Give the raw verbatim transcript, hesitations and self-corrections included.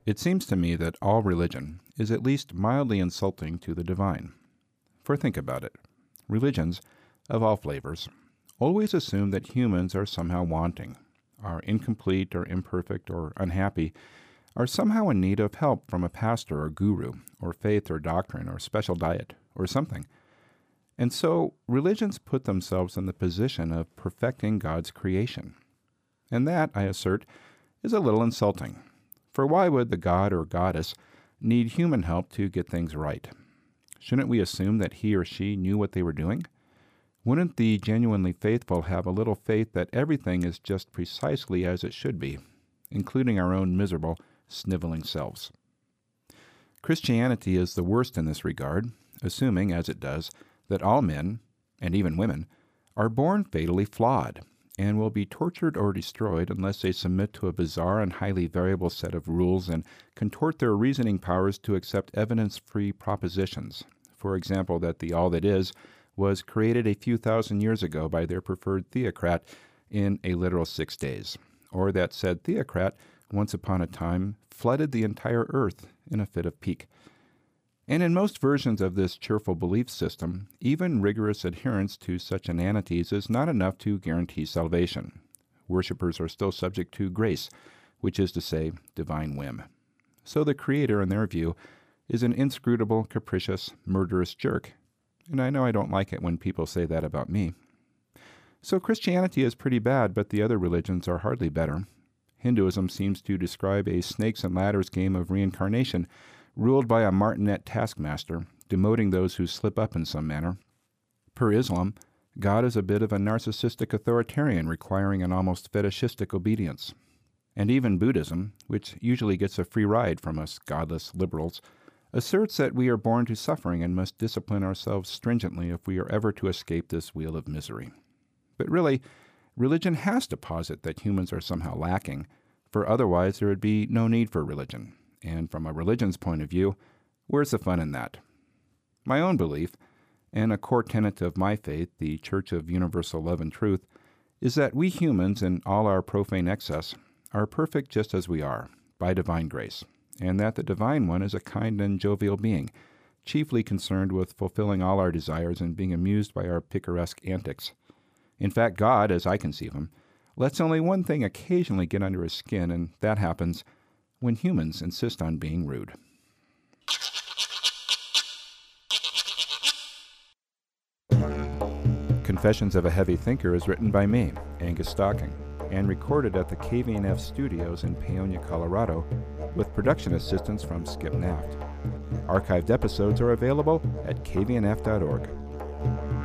It seems to me that all religion is at least mildly insulting to the divine. For think about it. Religions, of all flavors, always assume that humans are somehow wanting, are incomplete or imperfect or unhappy, are somehow in need of help from a pastor or guru, or faith or doctrine, or special diet, or something. And so religions put themselves in the position of perfecting God's creation. And that, I assert, is a little insulting. For why would the god or goddess need human help to get things right? Shouldn't we assume that he or she knew what they were doing? Wouldn't the genuinely faithful have a little faith that everything is just precisely as it should be, including our own miserable, sniveling selves? Christianity is the worst in this regard, assuming, as it does, that all men, and even women, are born fatally flawed, and will be tortured or destroyed unless they submit to a bizarre and highly variable set of rules and contort their reasoning powers to accept evidence-free propositions. For example, that the all that is was created a few thousand years ago by their preferred theocrat in a literal six days, or that said theocrat, once upon a time, flooded the entire earth in a fit of pique. And in most versions of this cheerful belief system, even rigorous adherence to such inanities is not enough to guarantee salvation. Worshippers are still subject to grace, which is to say, divine whim. So the Creator, in their view, is an inscrutable, capricious, murderous jerk. And I know I don't like it when people say that about me. So Christianity is pretty bad, but the other religions are hardly better. Hinduism seems to describe a snakes and ladders game of reincarnation, ruled by a martinet taskmaster, demoting those who slip up in some manner. Per Islam, God is a bit of a narcissistic authoritarian requiring an almost fetishistic obedience. And even Buddhism, which usually gets a free ride from us godless liberals, asserts that we are born to suffering and must discipline ourselves stringently if we are ever to escape this wheel of misery. But really, religion has to posit that humans are somehow lacking, for otherwise there would be no need for religion. And from a religion's point of view, where's the fun in that? My own belief, and a core tenet of my faith, the Church of Universal Love and Truth, is that we humans, in all our profane excess, are perfect just as we are, by divine grace, and that the Divine One is a kind and jovial being, chiefly concerned with fulfilling all our desires and being amused by our picaresque antics. In fact, God, as I conceive him, lets only one thing occasionally get under his skin, and that happens when humans insist on being rude. Confessions of a Heavy Thinker is written by me, Angus Stocking, and recorded at the K V N F studios in Paonia, Colorado, with production assistance from Skip Naft. Archived episodes are available at k v n f dot org.